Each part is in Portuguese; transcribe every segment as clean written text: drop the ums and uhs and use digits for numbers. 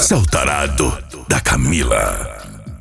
Esse é o tarado da Camila.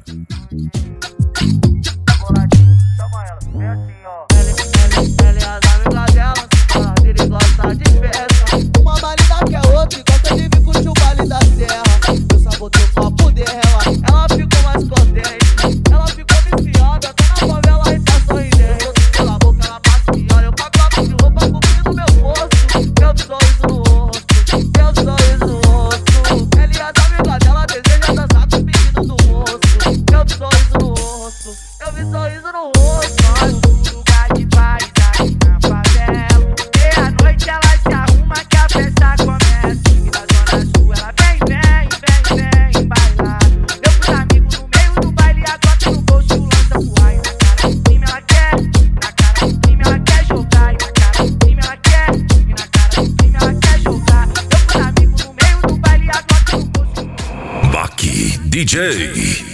Ela é as amigas dela, ele gosta de festa. Uma marida que é outra e gosta de vir curtir o baile da serra. Eu sabotei o papo dela, ela ficou mais contente. Ela ficou viciada, tá na favela e tá sorridente. Pela boca ela passa e olha, eu com a bloco de roupa cobrindo meu rosto. Meu sorriso no rosto, meu sorriso no rosto. Ela e as amigas dela desejam dançar com o pedido do rosto. Meu sorriso no rosto, eu vi sorriso no rosto. Nós lugar de paz aqui na favela. Meia-noite ela se arruma que a festa começa. E da zona sul ela vem bailar. Meus amigos no meio do baile, a gota no bolso lança pro ar. E na cara do crime ela quer, na cara do crime ela quer jogar. E na cara do crime ela quer, e na cara do crime ela quer jogar. Meus amigos no meio do baile, a gota no bolso. Baki DJ.